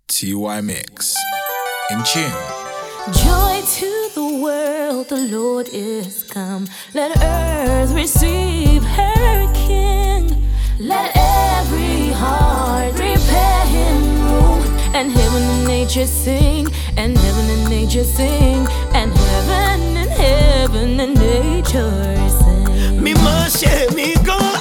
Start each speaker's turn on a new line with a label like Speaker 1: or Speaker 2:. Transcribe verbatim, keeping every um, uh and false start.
Speaker 1: T Y Mix. In tune.
Speaker 2: Joy to the world, the Lord is come. Let earth receive her King. Let every heart prepare him room. And heaven and nature sing, and heaven and nature sing, and heaven and heaven and nature sing.
Speaker 3: Me must share me go.